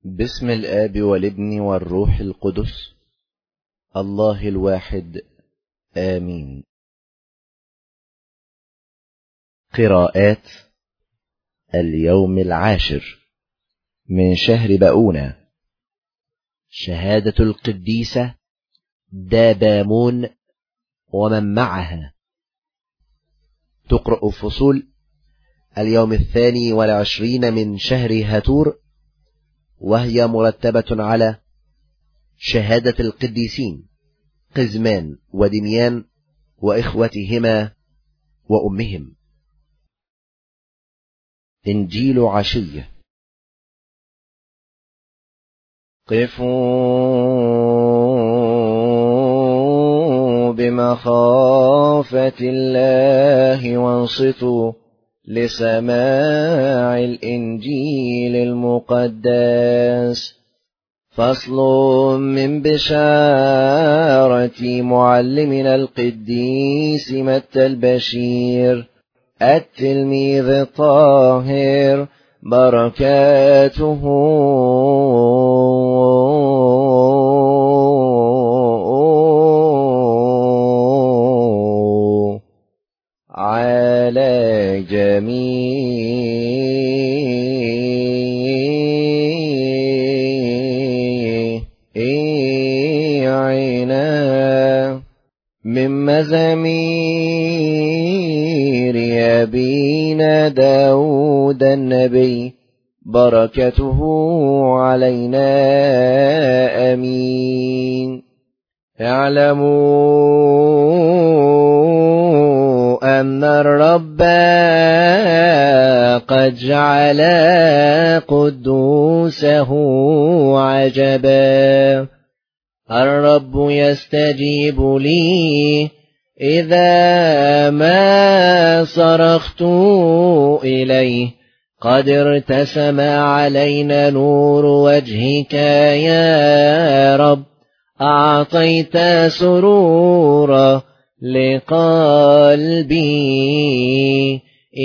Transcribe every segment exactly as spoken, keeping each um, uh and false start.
باسم الآب والابن والروح القدس الله الواحد آمين. قراءات اليوم العاشر من شهر بقونة. شهادة القديسة دابامون ومن معها. تقرأ فصول اليوم الثاني والعشرين من شهر هاتور، وهي مرتبة على شهادة القديسين قزمان ودميان وإخوتهما وأمهم. إنجيل عشية. قفوا بمخافة الله وانصتوا لسماع الإنجيل المقدس. فصل من بشارة معلمنا القديس متى البشير التلميذ الطاهر، بركاته على جميعنا. من مزامير أبينا داود النبي، بركته علينا آمين. اعلموا أن الرب قد جعل قدوسه عجبا. الرب يستجيب لي إذا ما صرخت إليه. قد ارتسم علينا نور وجهك يا رب، أعطيت سرورا لقلبي.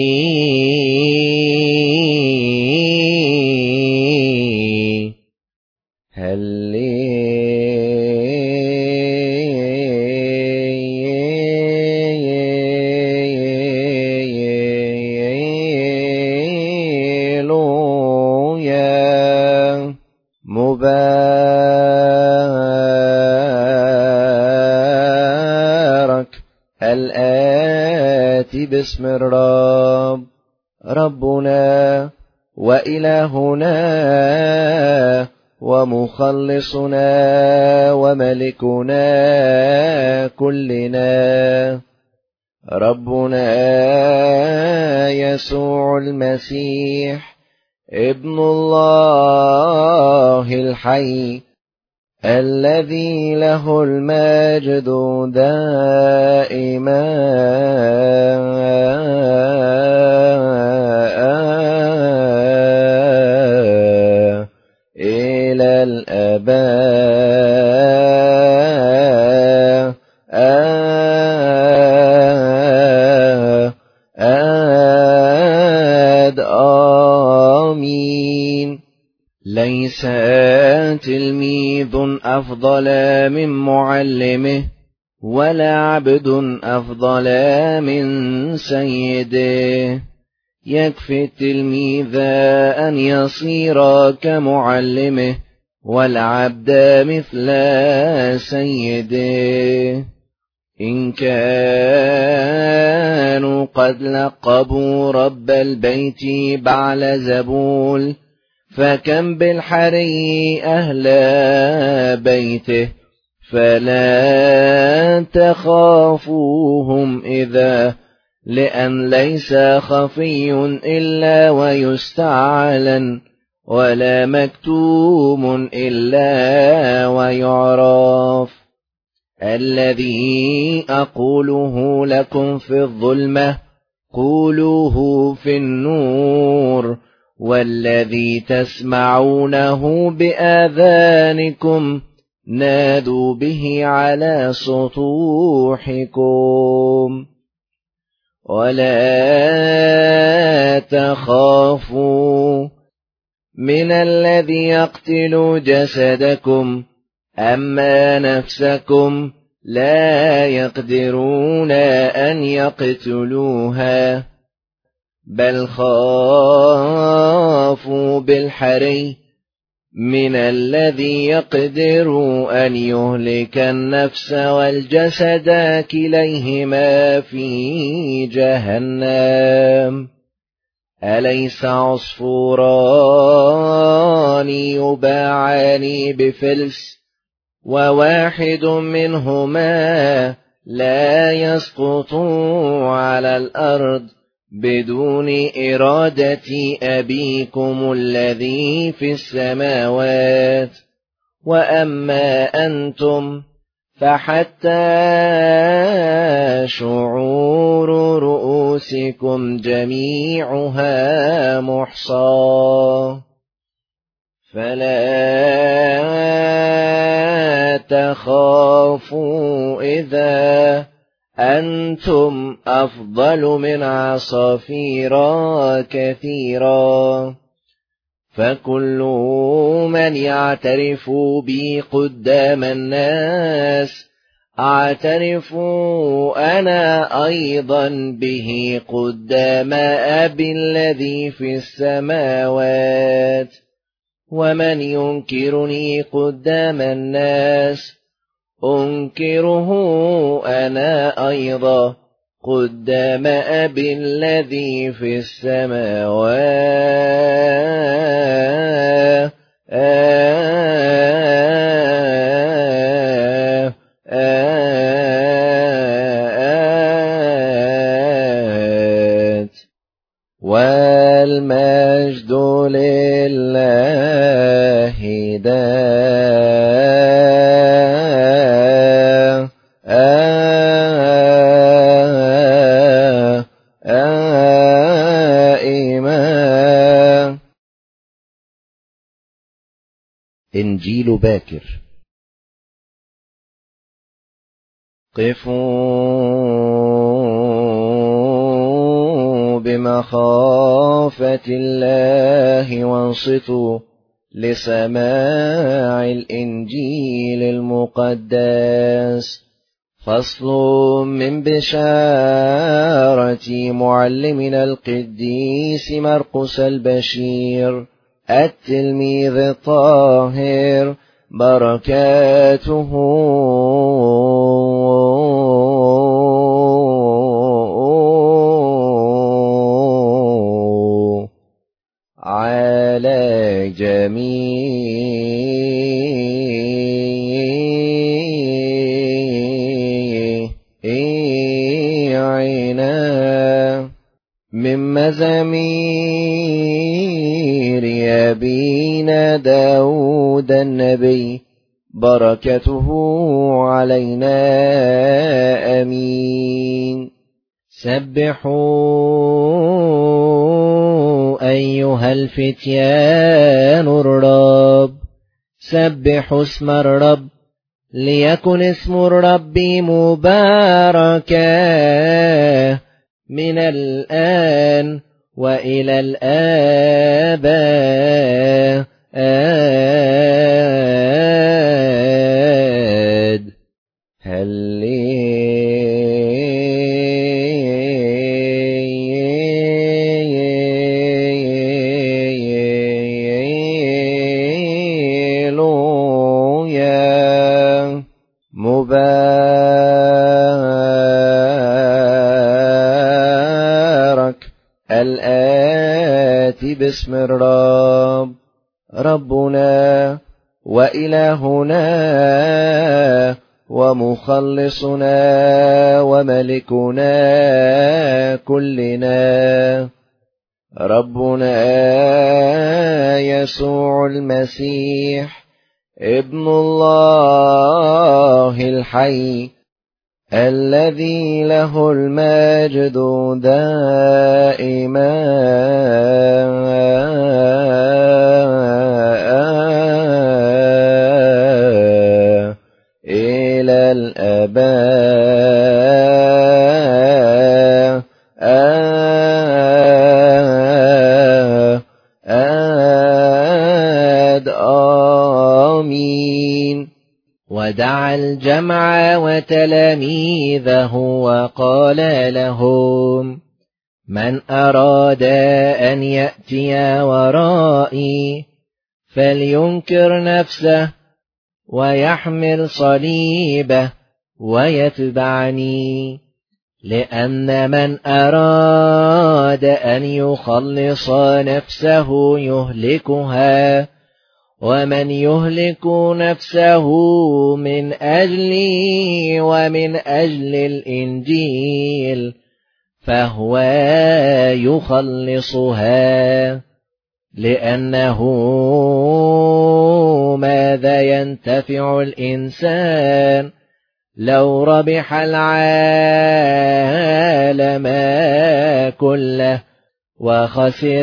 هللويا. مبارك الآتي باسم الرب، ربنا وإلهنا ومخلصنا وملكنا كلنا، ربنا يسوع المسيح ابن الله الحي، الذي له المجد دائما إلى الآباء آمين. ليس تلميذ أفضل من معلمه، ولا عبد أفضل من سيده. يكفي التلميذ أن يصير كمعلمه، والعبد مثل سيده. إن كانوا قد لقبوا رب البيت بعلزبول، فكم بالحري أهل بيته. فلا تخافوهم إذا، لأن ليس خفي إلا ويستعلن، ولا مكتوم إلا ويعرف. الذي أقوله لكم في الظلمة قولوه في النور، والذي تسمعونه بآذانكم نادوا به على سطوحكم. ولا تخافوا من الذي يقتل جسدكم، أما نفسكم لا يقدرون أن يقتلوها، بل خافوا بالحري من الذي يقدر أن يهلك النفس والجسد كليهما في جهنم. أليس عصفوران يباعان بفلس، وواحد منهما لا يسقط على الأرض بدون إرادة أبيكم الذي في السماوات؟ وأما أنتم فحتى شعور رؤوسكم جميعها محصى. فلا تخافوا إذا أنتم أفضل من عصافير كثيرا، فكل من يعترف بي قدام الناس أعترف أنا أيضا به قدام أبي الذي في السماوات. ومن ينكرني قدام الناس أنكره أنا أيضا قدام أبي الذي في السماوات. والمجد لله دائما. إنجيل باكر. قفوا بمخافة الله وانصتوا لسماع الإنجيل المقدس. فصل من بشارة معلمنا القديس مرقس البشير التلميذ الطاهر، بركاته على جميعنا. من مزامير أبينا داود النبي، بركته علينا آمين. سبحوا أيها الفتيان الرب، سبحوا اسم الرب، ليكن اسم الرب مباركا من الآن وإلى الآباد. هللويا. مبارك الآتي باسم الرب، ربنا وإلهنا ومخلصنا وملكنا كلنا، ربنا يسوع المسيح ابن الله الحي، الذي له المجد دائما إلى الآباد. ودعا الجمع وتلاميذه وقال لهم: من أراد أن يأتي ورائي فلينكر نفسه ويحمل صليبه ويتبعني. لأن من أراد أن يخلص نفسه يهلكها، ومن يهلك نفسه من أجلي ومن أجل الإنجيل فهو يخلصها. لأنه ماذا ينتفع الإنسان لو ربح العالم كله وخسر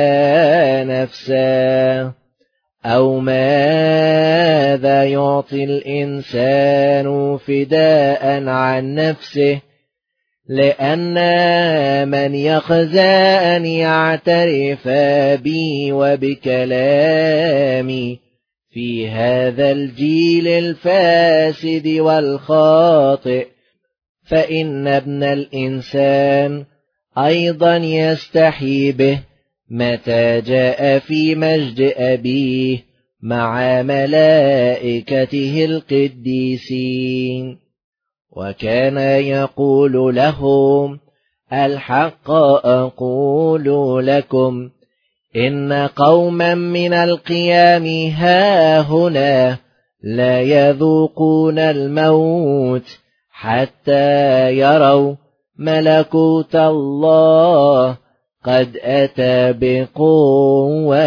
نفسه؟ أو ماذا يعطي الإنسان فداء عن نفسه؟ لأن من يخزى أن يعترف بي وبكلامي في هذا الجيل الفاسد والخاطئ، فإن ابن الإنسان أيضا يستحي به متى جاء في مجد أبيه مع ملائكته القديسين. وكان يقول لهم: الحق أقول لكم إن قوما من القيام هاهنا لا يذوقون الموت حتى يروا ملكوت الله قد أتى بقوة.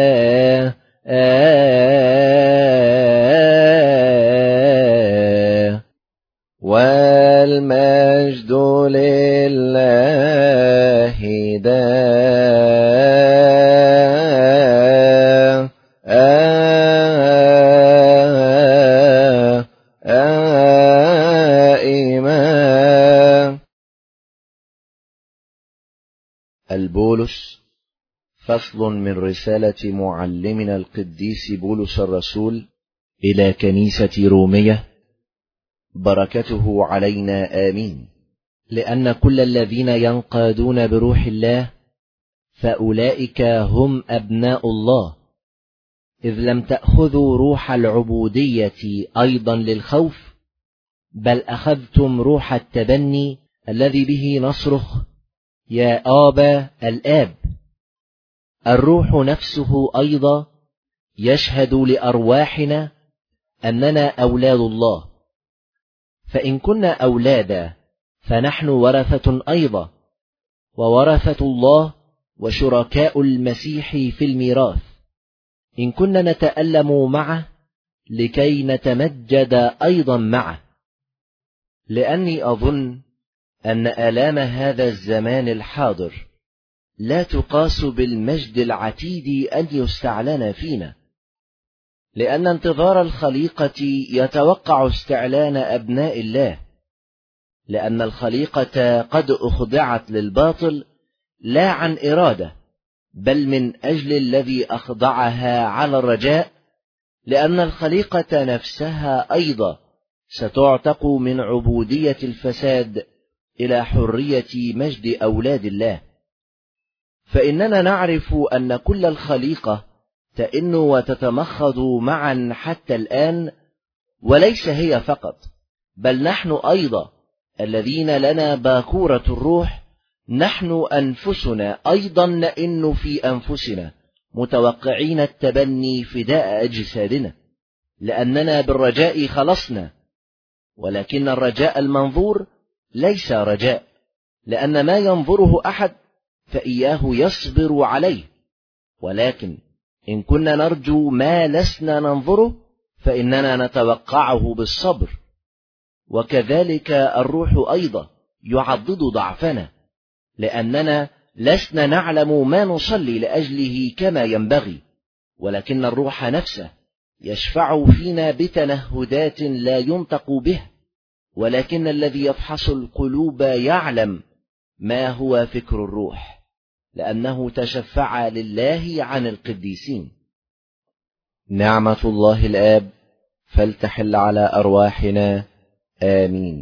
والمجد لله دائما. البولس، فصل من رسالة معلمنا القديس بولس الرسول إلى كنيسة رومية، بركته علينا آمين. لأن كل الذين ينقادون بروح الله فأولئك هم أبناء الله، إذ لم تأخذوا روح العبودية أيضا للخوف، بل أخذتم روح التبني الذي به نصرخ: يا آبا الآب. الروح نفسه أيضا يشهد لأرواحنا أننا أولاد الله. فإن كنا أولادا فنحن ورثة أيضا، وورثة الله وشركاء المسيح في الميراث، إن كنا نتألم معه لكي نتمجد أيضا معه. لأني أظن أن آلام هذا الزمان الحاضر لا تقاس بالمجد العتيد أن يستعلن فينا، لأن انتظار الخليقة يتوقع استعلان أبناء الله. لأن الخليقة قد أخضعت للباطل لا عن إرادة، بل من أجل الذي أخضعها على الرجاء، لأن الخليقة نفسها أيضا ستعتق من عبودية الفساد إلى حرية مجد أولاد الله. فإننا نعرف أن كل الخليقة تئن وتتمخض معا حتى الآن، وليس هي فقط، بل نحن أيضا الذين لنا باكورة الروح، نحن أنفسنا أيضا نئن في أنفسنا متوقعين التبني فداء أجسادنا، لأننا بالرجاء خلصنا. ولكن الرجاء المنظور ليس رجاء، لأن ما ينظره أحد فإياه يصبر عليه. ولكن إن كنا نرجو ما لسنا ننظره فإننا نتوقعه بالصبر. وكذلك الروح أيضا يعضد ضعفنا، لأننا لسنا نعلم ما نصلي لأجله كما ينبغي، ولكن الروح نفسه يشفع فينا بتنهدات لا ينطق به. ولكن الذي يفحص القلوب يعلم ما هو فكر الروح، لأنه تشفع لله عن القديسين. نعمة الله الآب فلتحل على أرواحنا آمين.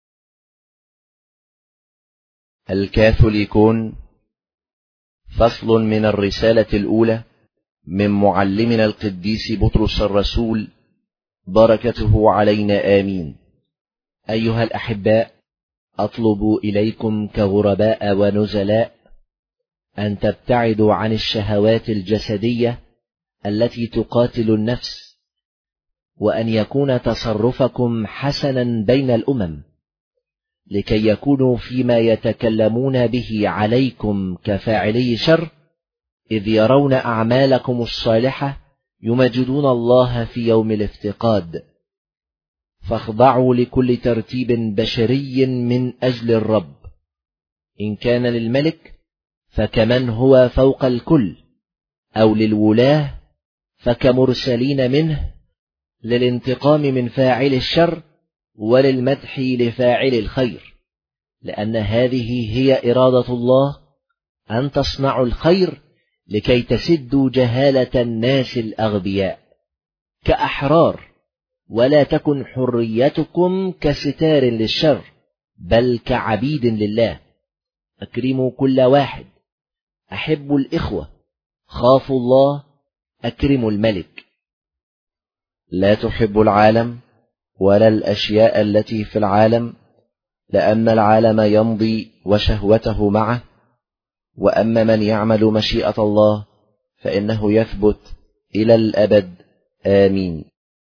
الكاثوليكون، فصل من الرسالة الأولى من معلمنا القديس بطرس الرسول، بركته علينا آمين. أيها الأحباء، أطلب إليكم كغرباء ونزلاء أن تبتعدوا عن الشهوات الجسدية التي تقاتل النفس، وأن يكون تصرفكم حسنا بين الأمم، لكي يكونوا فيما يتكلمون به عليكم كفاعلي شر، إذ يرون أعمالكم الصالحة يمجدون الله في يوم الافتقاد. فاخضعوا لكل ترتيب بشري من أجل الرب، إن كان للملك فكمن هو فوق الكل، أو للولاة فكمرسلين منه، للانتقام من فاعل الشر وللمدح لفاعل الخير، لأن هذه هي إرادة الله، أن تصنعوا الخير لكي تسدوا جهالة الناس الأغبياء كأحرار، ولا تكن حريتكم كستار للشر، بل كعبيد لله. أكرموا كل واحد، أحبوا الإخوة، خافوا الله، أكرموا الملك. لا تحبوا العالم ولا الأشياء التي في العالم، لأن العالم يمضي وشهوته معه، وأما من يعمل مشيئة الله فإنه يثبت إلى الأبد آمين.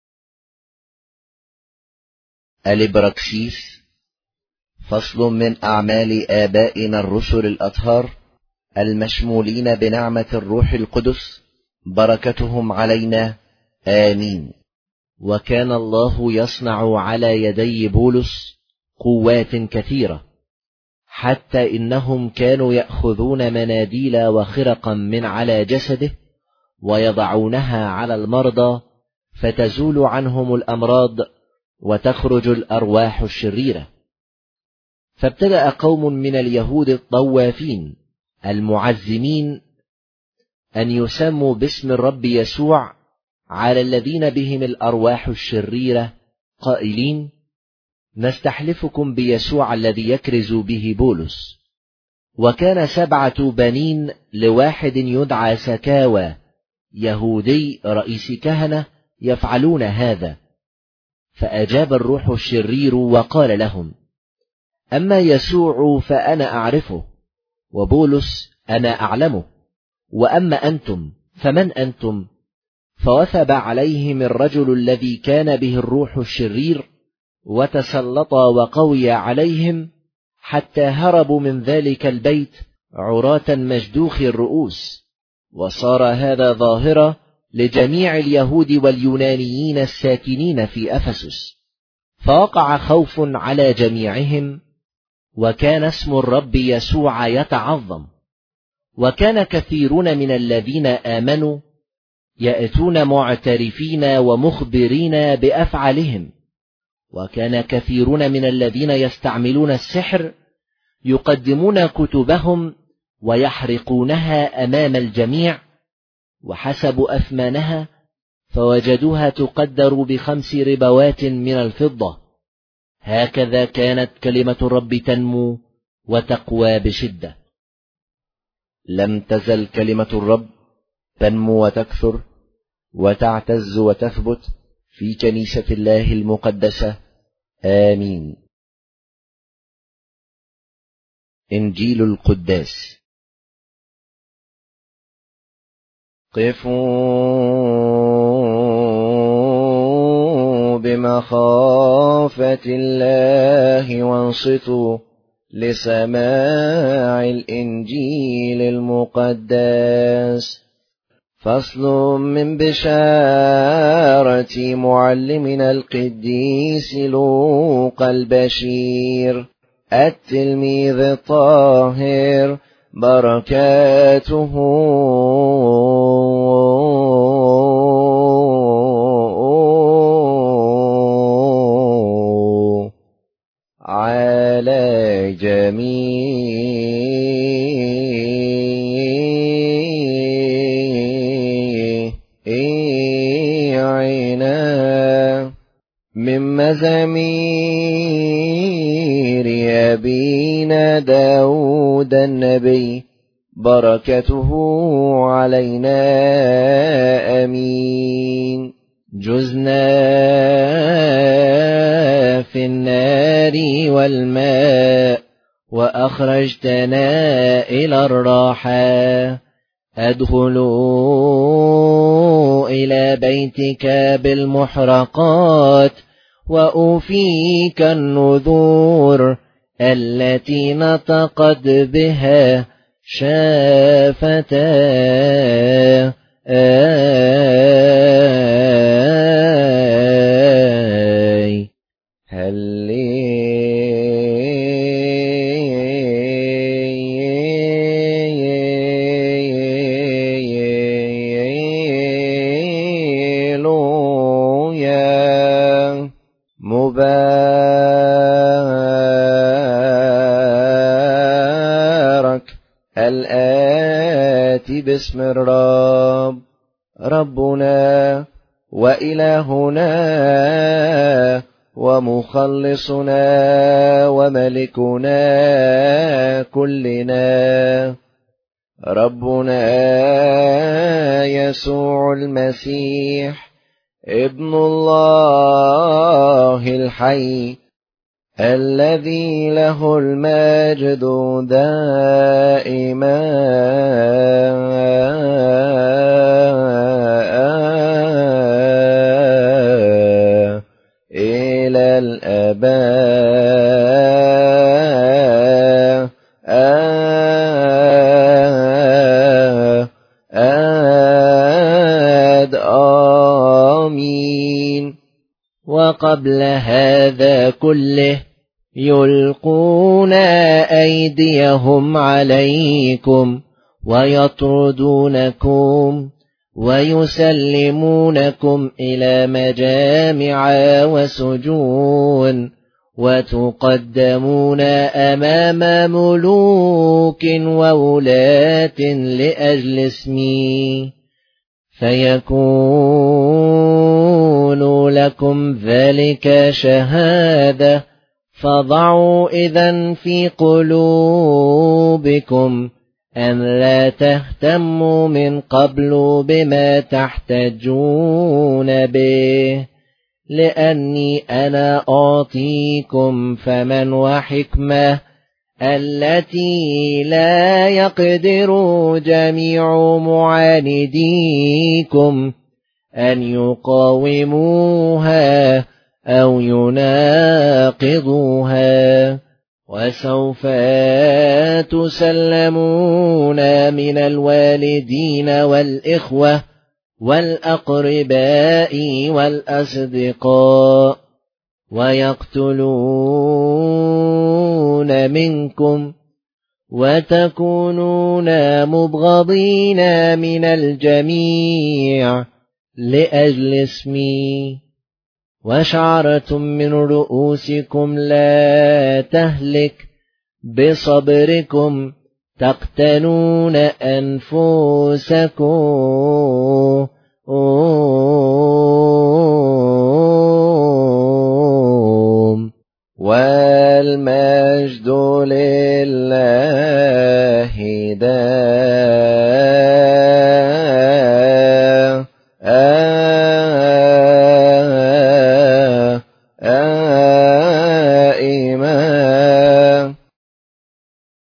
الإبراكسيس، فصل من أعمال آبائنا الرسل الأطهار المشمولين بنعمة الروح القدس، بركتهم علينا آمين. وكان الله يصنع على يدي بولس قوات كثيرة، حتى إنهم كانوا يأخذون مناديل وخرقا من على جسده ويضعونها على المرضى، فتزول عنهم الأمراض وتخرج الأرواح الشريرة. فابتدأ قوم من اليهود الطوافين المعزمين أن يسموا باسم الرب يسوع على الذين بهم الأرواح الشريرة، قائلين: نستحلفكم بيسوع الذي يكرز به بولس. وكان سبعة بنين لواحد يدعى سكاوى يهودي رئيس كهنة يفعلون هذا. فأجاب الروح الشرير وقال لهم: أما يسوع فأنا أعرفه، وبولس أنا أعلمه، وأما أنتم فمن أنتم؟ فوثب عليهم الرجل الذي كان به الروح الشرير، وتسلط وقوي عليهم، حتى هربوا من ذلك البيت عراة مجدوخ الرؤوس. وصار هذا ظاهرة لجميع اليهود واليونانيين الساكنين في أفسس، فوقع خوف على جميعهم، وكان اسم الرب يسوع يتعظم. وكان كثيرون من الذين آمنوا يأتون معترفين ومخبرين بأفعالهم، وكان كثيرون من الذين يستعملون السحر يقدمون كتبهم ويحرقونها أمام الجميع، وحسبوا أثمانها فوجدوها تقدر بخمس ربوات من الفضة. هكذا كانت كلمة الرب تنمو وتقوى بشدة. لم تزل كلمة الرب تنمو وتكثر وتعتز وتثبت في كنيسة الله المقدسة آمين. إنجيل القداس. قفوا بمخافة الله وانصتوا لسماع الإنجيل المقدس. فصل من بشارة معلمنا القديس لوقا البشير التلميذ الطاهر، بركاته على جميعنا من مزامير أبينا داود النبي، بركته علينا آمين. جزنا في النار والماء، وأخرجتنا إلى الراحة. أدخلوا إلى بيتك بالمحرقات، وأوفيك النذور التي نطقت بها شافتا. آي هللويا. مبارك الآتي باسم الرب، ربنا وإلهنا ومخلصنا وملكنا كلنا، ربنا يسوع المسيح ابن الله الحي، الذي له المجد دائما إلى الآباء. آمين. وقبل هذا كله يلقون أيديهم عليكم ويطردونكم ويسلمونكم إلى مجامع وسجون، وتقدمون أمام ملوك وولاة لأجل اسمي، فيكون لكم ذلك شهادة. فضعوا إذن في قلوبكم أن لا تهتموا من قبل بما تحتجون به، لأني أنا أعطيكم فمن وحكمة التي لا يقدر جميع معانديكم أن يقاوموها أو يناقضوها. وسوف تسلمون من الوالدين والإخوة والأقرباء والأصدقاء، ويقتلون منكم، وتكونون مبغضين من الجميع لأجل اسمي. وشعرة من رؤوسكم لا تهلك، بصبركم تقتلون أنفسكم. والمجد لله